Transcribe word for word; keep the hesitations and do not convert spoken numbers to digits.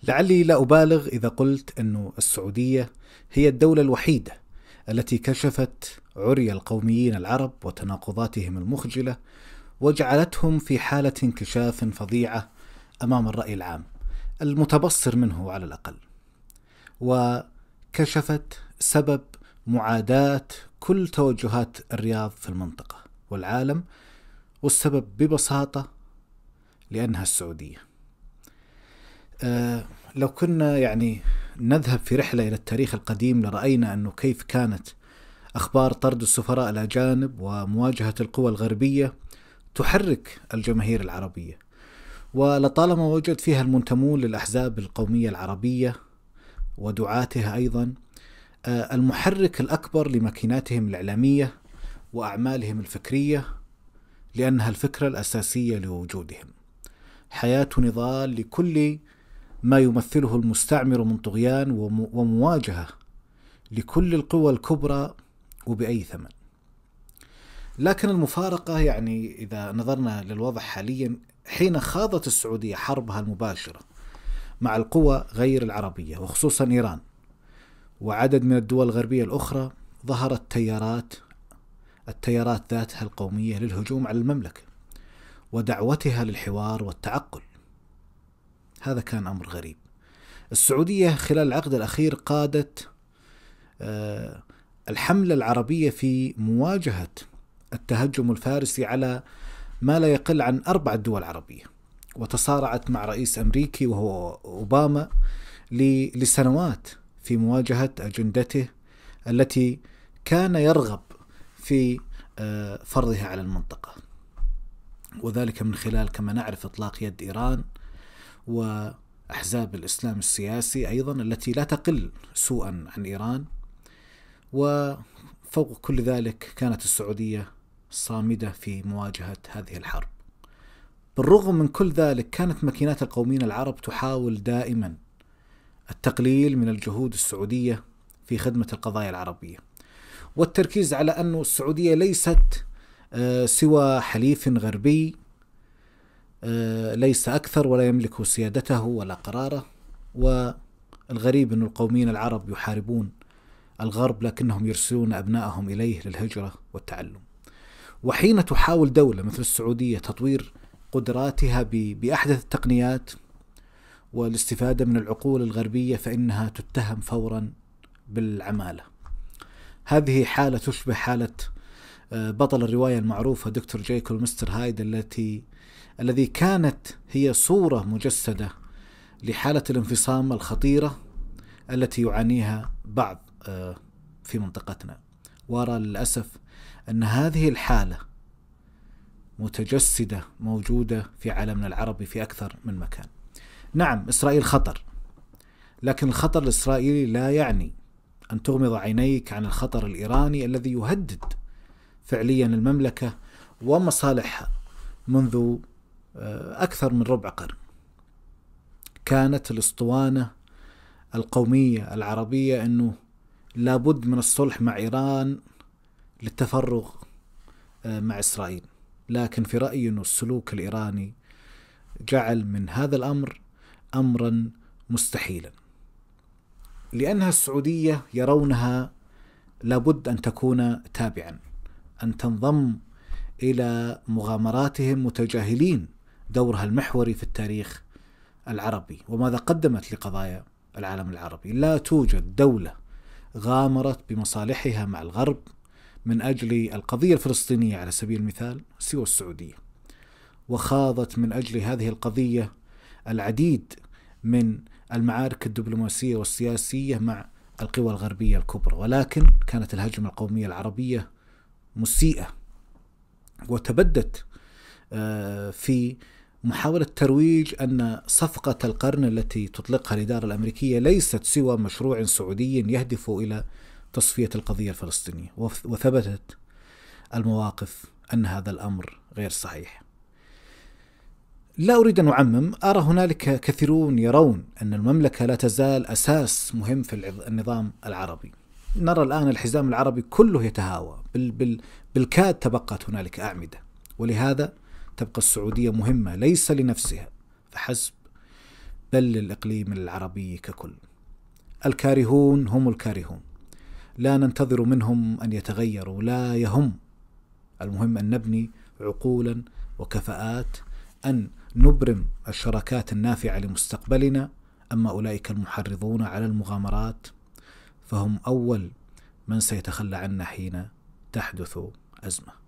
لعلي لا أبالغ إذا قلت أن السعودية هي الدولة الوحيدة التي كشفت عري القوميين العرب وتناقضاتهم المخجلة، وجعلتهم في حالة انكشاف فظيعة أمام الرأي العام المتبصر منه على الأقل، وكشفت سبب معاداة كل توجهات الرياض في المنطقة والعالم، والسبب ببساطة لأنها السعودية. أه لو كنا يعني نذهب في رحلة إلى التاريخ القديم لرأينا أنه كيف كانت أخبار طرد السفراء الأجانب ومواجهة القوى الغربية تحرك الجماهير العربية، ولطالما وجد فيها المنتمون للأحزاب القومية العربية ودعاتها أيضا أه المحرك الأكبر لماكيناتهم الإعلامية وأعمالهم الفكرية، لأنها الفكرة الأساسية لوجودهم، حياة نضال لكل ما يمثله المستعمر من طغيان ومواجهة لكل القوى الكبرى وبأي ثمن. لكن المفارقة يعني إذا نظرنا للوضع حاليا، حين خاضت السعودية حربها المباشرة مع القوى غير العربية وخصوصا إيران وعدد من الدول الغربية الأخرى، ظهرت تيارات التيارات ذاتها القومية للهجوم على المملكة ودعوتها للحوار والتعقل. هذا كان أمر غريب. السعودية خلال العقد الأخير قادت الحملة العربية في مواجهة التهجم الفارسي على ما لا يقل عن أربع دول عربية، وتصارعت مع رئيس أمريكي وهو أوباما لسنوات في مواجهة أجندته التي كان يرغب في فرضها على المنطقة، وذلك من خلال كما نعرف إطلاق يد إيران وأحزاب الإسلام السياسي أيضا التي لا تقل سوءا عن إيران. وفوق كل ذلك كانت السعودية صامدة في مواجهة هذه الحرب. بالرغم من كل ذلك كانت ماكينات القوميين العرب تحاول دائما التقليل من الجهود السعودية في خدمة القضايا العربية، والتركيز على أن السعودية ليست سوى حليف غربي ليس أكثر ولا يملك سيادته ولا قراره. والغريب أن القوميين العرب يحاربون الغرب لكنهم يرسلون أبنائهم إليه للهجرة والتعلم. وحين تحاول دولة مثل السعودية تطوير قدراتها بأحدث التقنيات والاستفادة من العقول الغربية فإنها تتهم فورا بالعمالة. هذه حالة تشبه حالة بطل الرواية المعروفة دكتور جيكل ومستر هايد التي الذي كانت هي صورة مجسدة لحالة الانفصام الخطيرة التي يعانيها بعض في منطقتنا. وأرى للأسف أن هذه الحالة متجسدة موجودة في عالمنا العربي في أكثر من مكان. نعم، إسرائيل خطر، لكن الخطر الإسرائيلي لا يعني أن تغمض عينيك عن الخطر الإيراني الذي يهدد فعليا المملكة ومصالحها منذ أكثر من ربع قرن. كانت الأسطوانة القومية العربية أنه لابد من الصلح مع إيران للتفرغ مع إسرائيل، لكن في رأيي أن السلوك الإيراني جعل من هذا الأمر أمرا مستحيلا، لأنها السعودية يرونها لابد أن تكون تابعا، أن تنضم إلى مغامراتهم متجاهلين دورها المحوري في التاريخ العربي وماذا قدمت لقضايا العالم العربي. لا توجد دولة غامرت بمصالحها مع الغرب من أجل القضية الفلسطينية على سبيل المثال سوى السعودية، وخاضت من أجل هذه القضية العديد من المعارك الدبلوماسية والسياسية مع القوى الغربية الكبرى، ولكن كانت الهجمة القومية العربية مسيئة وتبدت في محاولة ترويج أن صفقة القرن التي تطلقها الإدارة الأمريكية ليست سوى مشروع سعودي يهدف إلى تصفية القضية الفلسطينية، وثبتت المواقف أن هذا الأمر غير صحيح. لا أريد أن أعمم، أرى هنالك كثيرون يرون أن المملكة لا تزال أساس مهم في النظام العربي. نرى الآن الحزام العربي كله يتهاوى، بال بال بالكاد تبقت هنالك أعمدة، ولهذا تبقى السعودية مهمة ليس لنفسها فحسب، بل للإقليم العربي ككل. الكارهون هم الكارهون، لا ننتظر منهم أن يتغيروا، لا يهم. المهم أن نبني عقولا وكفاءات، أن نبرم الشراكات النافعة لمستقبلنا. أما أولئك المحرضون على المغامرات فهم أول من سيتخلى عنا حين تحدث أزمة.